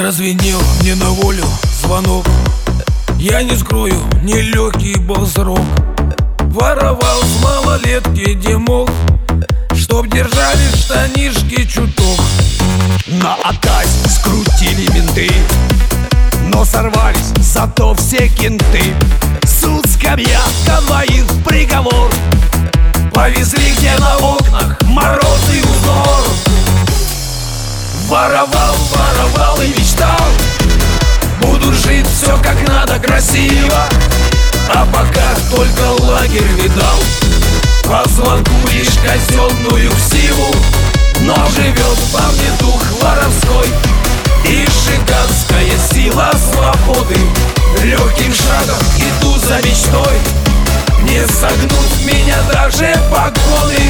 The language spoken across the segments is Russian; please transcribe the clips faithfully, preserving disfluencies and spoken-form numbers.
Прозвенел мне на волю звонок. Я не скрою, нелегкий был срок. Воровал с малолетки где мог, чтоб держали штанишки чуток. На атаке скрутили менты, но сорвались зато все кенты. Суд, скамья, конвоир, приговор. Повезли где на окнах мороз и узор. Воровал, воровал и мечтал, буду жить все как надо красиво. А пока только лагерь видал, по звонку лишь казенную ксиву. Но живет во мне дух воровской и жиганская сила свободы. Легким шагом иду за мечтой, не согнут меня даже погоны.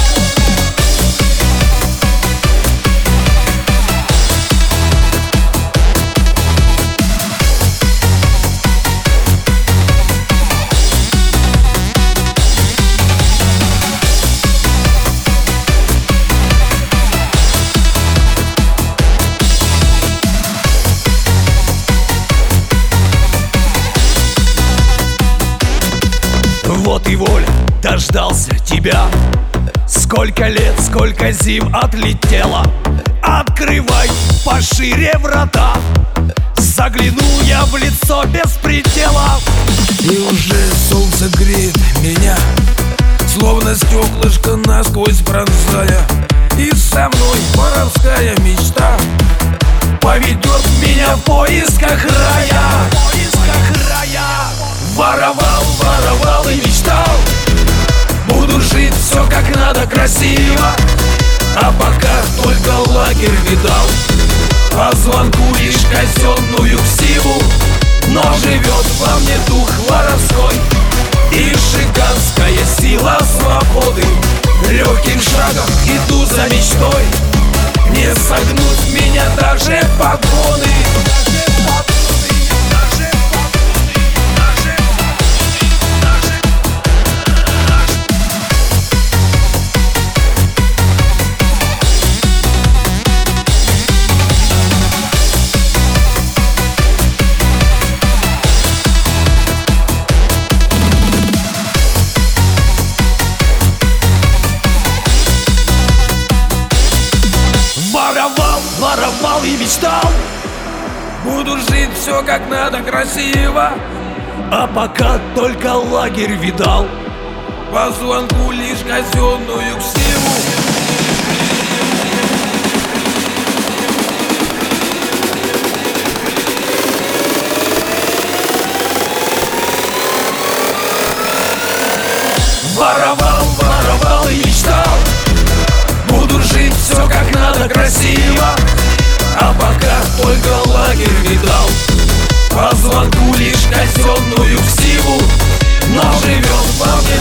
Вот и воля, дождался тебя. Сколько лет, сколько зим отлетело. Открывай пошире врата, загляну я в лицо без предела. И уже солнце греет меня, словно стеклышко насквозь пронзая. И со мной воровская мечта поведет меня в поисках рая. В поисках рая. Воровал, воровал и мечтал, буду жить все как надо красиво. А пока только лагерь видал, по звонку лишь казенную ксиву. Но живет во мне дух воровской и жиганская сила свободы. Легким шагом иду за мечтой, не согнут меня даже погоны. Воровал, воровал и мечтал, буду жить все как надо красиво. а пока только лагерь видал, по звонку лишь казенную ксиву. Воровал, воровал и мечтал, буду жить все как надо красиво. А пока только лагерь видал, по звонку лишь казенную ксиву. Но живет во мне